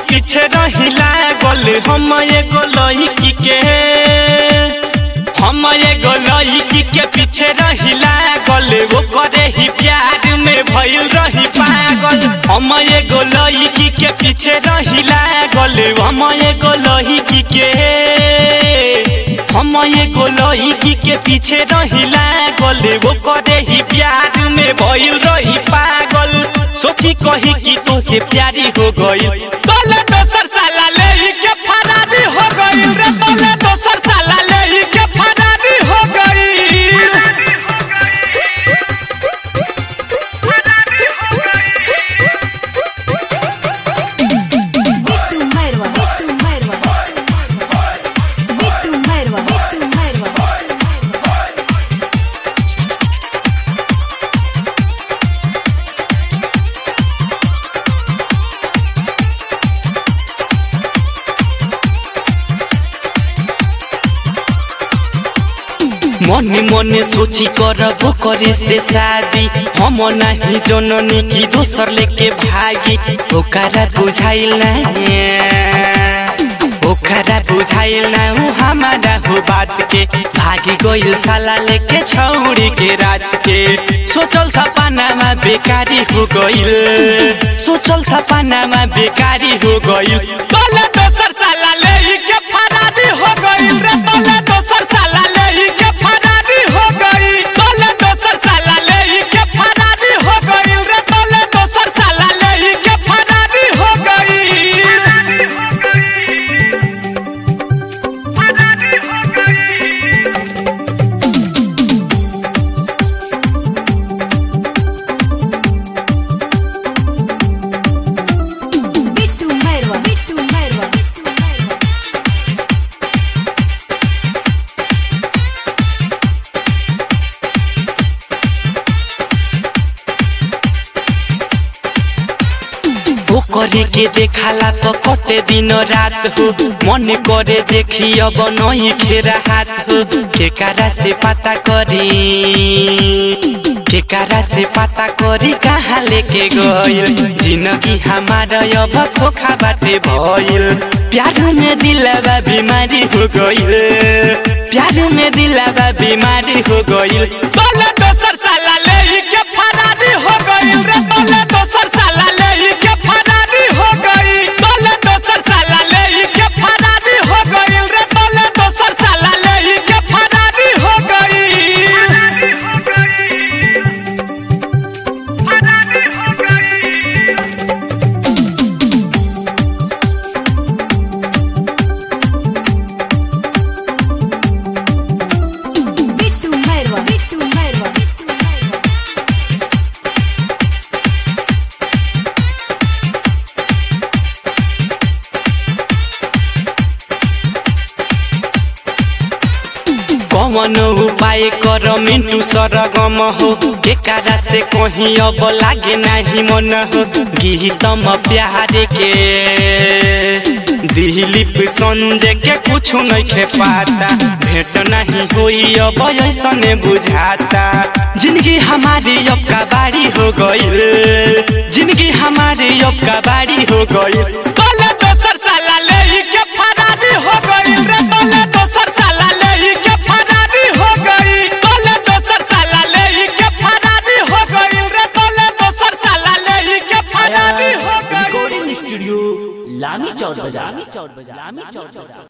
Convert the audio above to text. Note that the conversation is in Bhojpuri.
पीछे रही लागल हम एगो लड़की के पीछे रही लागल वो करे ही प्यार में भइल रही पागल। हम एगो लड़की के पीछे रही लागल हम एगो लड़की के पीछे रही लागल वो करे ही प्यार में भइल रही पागल। सोची कही कि तो से प्यारी हो गई तोले दोसर साला ले के फरारी हो गई रे तोले दोसर साला ले के फरारी हो गई। मने मने सोची करबो करे से शादी हम नहीं जननी की दोसर लेके भागी। ओकरा बुझाइल ना हमारा हो बात के भागी गइल साला लेके छौड़ी के रात के। सोचल सपना में बेकारी हो गइल तोले दोसर साला ले के फरारी हो गइल रे तोले दोसर साला ले के फरारी हो गई तोले दोसर साला ले के फरारी हो गइल रे तोले दोसर साला ले के फरारी हो गई। करे के देखाला पकटे दिन रात हो मन करे देखी अब नहीं खेरा हाथ हो। केकारा से पता करी कहाँ लेके गइल जिंदगी हमारा अब खोखा बाटे भइल। प्यार में दिलवा बीमारी हो गइल तोले दोसर साला ले के फरारी हो गइल रे तोले दोसर साला ले के फरारी हो गई तोले दोसर साला ले के फरारी हो गइल रे तोले दोसर साला ले के फरारी हो गई। कौन उपाय कर मिंटू सरगम हो केकारा से कहीं अब लागे नहीं मन हो। गीतम प्यार के दिलीप संजय के कुछ नहीं खे पाता भेंट नहीं हुई अब ऐसने बुझाता। जिंदगी हमारी अब कबाड़ी हो गई तोले दोसर साला ले के फरारी हो गई रे तोले दोसर साला ले के फरारी हो गई तोले दोसर साला ले के फरारी हो गई रे तोले दोसर साला ले के फरारी हो गई। रिकॉर्डिंग स्टूडियो लामी चौक बाजार।